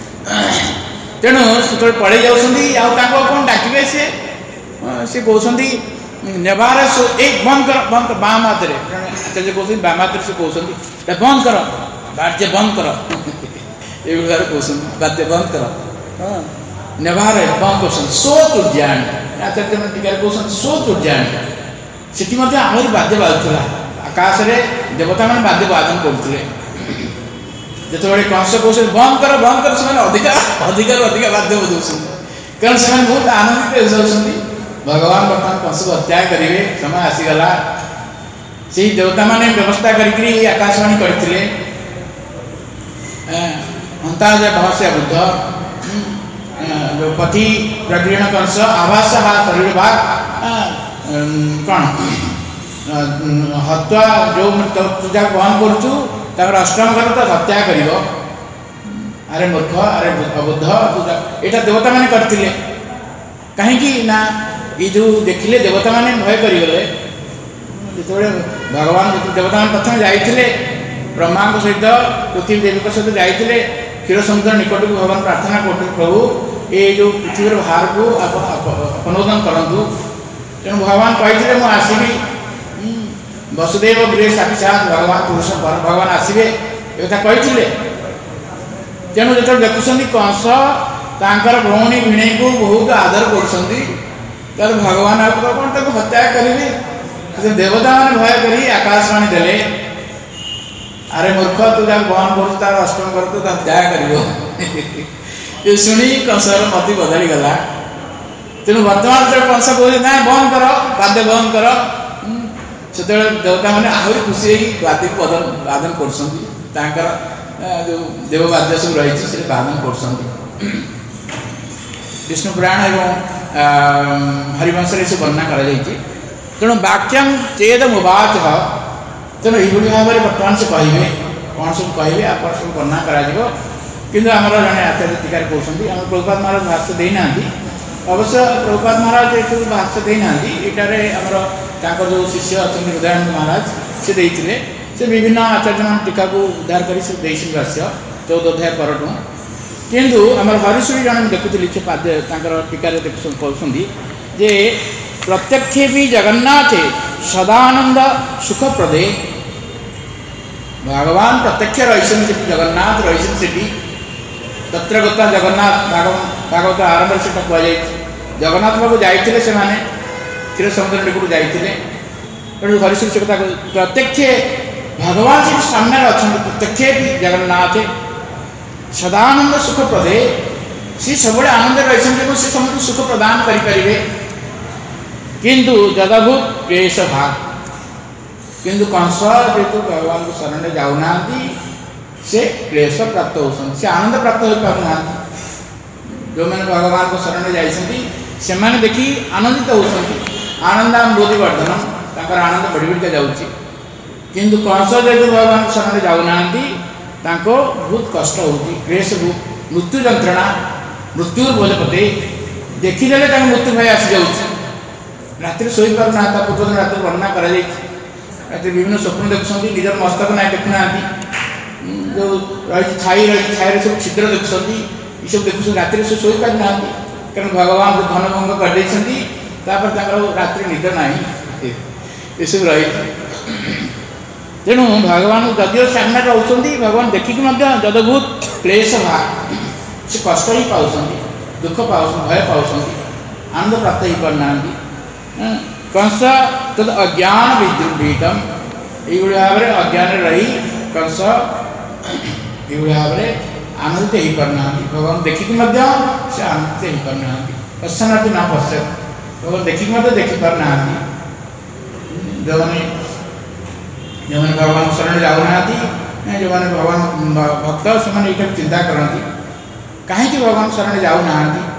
तेणु से पढ़े जाऊँ कौन डाके सी सी कहते नेबार एक बंद कर बंद कर बाम हाथ में आचार्य कहते बाम हाथ से कहते बंद कर बाध्य बंद कर ये कहते बाध्य बंद कर हाँ नेबार बंद कर सो तुर्जाणी आचार्य टीका कहते सो तुर्जाणी से आहरी बाध्य बाजुला आकाश में देवता मैंने बाध्य वादन करते जो कंस कौश बंद कर बंद कर से अधिका अधिकार अधिक बाध्य बजाऊँ कारण से बहुत आनंदित हो भगवान बर्तमान कंस को हत्या करेंगे समय आसीगला से देवता मैंने व्यवस्था करी आकाशवाणी करते हंता भवस्य बुद्ध जो पति प्रगृहण कंस आभास शरीर भाग कौन हत्या जो पूजा बहन करुचु अष्टम घर तो हत्या कर अरे मूर्ख अरे अबुद्ध यहाँ देवता मैंने करते कहीं ना ये जो देखिले देवता मैंने भय करगले जो भगवान देवता मैंने प्रथम जाते ब्रह्मा सहित पृथ्वी देवी सहित जाते क्षीर समुद्र निकट को भगवान प्रार्थना करते प्रभु ये जो पृथ्वी भार को अपनोदन करूँ तेणु भगवान कही मुझे आसबि वसुदेव गृह साक्षात भगवान पुरुष भगवान आसवे ये कही तेणु जो देखुं कंस तांकर भौणी भिणी को बहुत आदर कर भगवान कौन तक हत्या करेंगे देवता मैंने भय कर आकाशवाणी देले अरे मूर्ख तू जहाँ बहन कर तार अष्टम कर तो हत्या कर शुणी कंसर मति बदली गला तेणु वर्तमान जो कंस कह ना बंद कर वाद्य बंद कर से देवता मैंने आहरी खुशी वाद्य को वादन कर जो देववाद्य सब रही से वादन कर विष्णु पुराण एवं हरिवंश सब वर्णना कर तेणु वाक्यम चेदम उवाच तेणु यही भाव में बर्तमान से कहे कौन सब कहे आप सब वर्णना कर किंतु आमर जड़े आचार्य टीकार कहते आम प्रभुपाद महाराज भाष्य देना अवश्य प्रभुपाद महाराज ये भाष्य देना आमर जो शिष्य अच्छा हृदयानंद महाराज से देते से विभिन्न आचार्य मान टीका को उद्धार कर भाष्य चौदह अध्याय परठू किंतु आम हरिश्वरी जन देखुली से पाद्य टीकार कहते जे प्रत्यक्ष भी जगन्नाथ सदानंद सुखप्रदे भगवान प्रत्यक्ष रही जगन्नाथ रही तत्र गता जगन्नाथ भागवत आरंभ से कहुए जगन्नाथ बाबू जाते से क्षीर समुद्र निकट जाते तेणु हरिश्वरी से कथा प्रत्यक्ष भगवान से सामने अच्छा प्रत्यक्ष भी जगन्नाथ सदानंद सुखप्रदे सी सब आनंद रही से समस्त सुख प्रदान करें किंतु जदभूत क्लेश भाग किंतु कंस जेतु भगवान को शरण में जाऊना से क्लेश प्राप्त होती से आनंद प्राप्त हो पाना जो मैंने भगवान को शरण में जाइछंती से माने देखी आनंदित होती आनंदानुभूति वर्धन तांकर आनंद बढ़ी बढ़ी जाऊँगी किंतु कंस जेतु भगवान को शरण में जाऊना बहुत कष्ट होती क्लेश मृत्यु जंत्रणा मृत्यु बोले पते देखीदे मृत्यु भय आसी जाऊँगी राति शोई पारना पूर्व दिन रात वर्णना कर राति विभिन्न स्वप्न देखुं निजर मस्तक ना देखुना जो रही छाई रही छाई सब छिद्र देखुं ये सब देखुं राति से शोई पारना कारण भगवान जो धन भंग कर रात्रि निद ना ये सब रही तेणु भगवान जदिव सामने रोचे भगवान देखिक जदभूत क्लेश भाग से कष्ट ही पाँच दुख पाँच भय पाँच आनंद प्राप्त हो पारना कंस तद अज्ञान विजृंभितम ये भाव में अज्ञान रही कंस ये भाव में आनंदित हो पारना भगवान देखिक से आनंदित हो पारना पश्चात न पश्चात भगवान देखिक देखी पारना जो मैंने जो मैंने भगवान शरण जाऊना जो मैंने भगवान भक्त से चिंता करती कहीं भगवान शरण जाऊना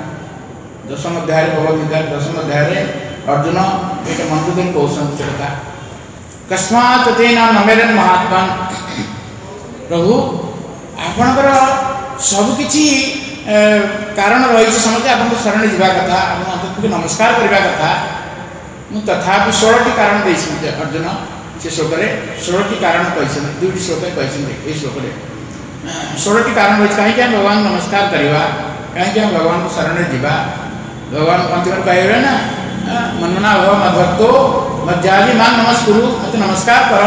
दशम अध्याय भगवद्गीता दशम अध्याय अर्जुन एक मंत्र कहते कथा कस्मात् तेन नमेरन महात्मा प्रभु आपणकर सबकि कारण रही समझे आप शरण जा कथा आप नमस्कार करने कथा मुझे तथापि षोलटी कारण दे अर्जुन से श्लोक षोलटी कारण कही दुईटी श्लोक कही श्लोक षोलटी कारण रही कहीं भगवान नमस्कार करवा कहीं भगवान को शरण जा भगवान अंतिम कहे ना मनमना भव मद्भक्तो मज्जादि मान नमस्कुरु मत नमस्कार कर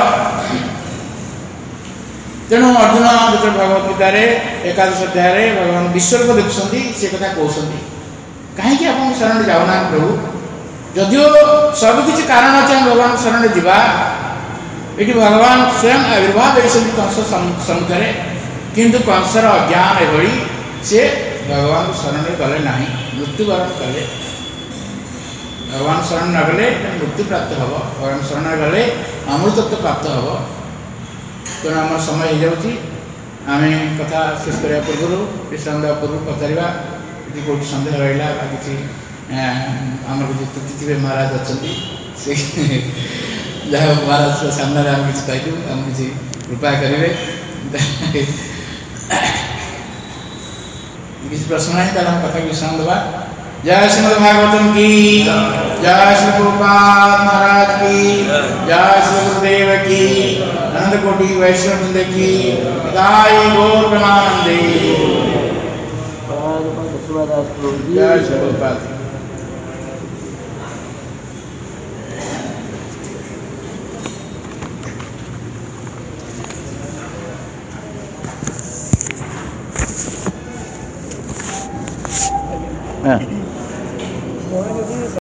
तेणु अर्जुन जो भगवद्गीता एकादश अध्याय भगवान विश्व को देखुं से कथा कहते कहीं आप शरण जाऊना प्रभु जदिव सबकि कारण अच्छे भगवान शरण जा ये भगवान स्वयं आविर्भाव होती कंस सम्मुखें किंतु कंसर अज्ञान एभली से भगवान शरण गले ना मृत्युवरण कले भगवान शरण न गले मृत्यु प्राप्त हम भगवान शरण गले अमृतत्व प्राप्त हम तेणु आम समय हो जाए कथा शेष करने पूर्व विश्राम देवा पूर्व पचारा कि कौट सन्देह रहा कि आम किसी त्रुटि थे महाराज अच्छा जहाँ महाराज सामने आम किसी कहूँ आम किसी कृपा करेंगे किसी प्रश्न नहीं तार कथा विश्राम देवा जय श्रीमद् भागवतम की जय श्री गोपाल महाराज की जय श्री गुरुदेव की आनंद कोटि वैष्णव वृंद की गाय गौर प्रेमानंदे जय श्री गोपाल। हाँ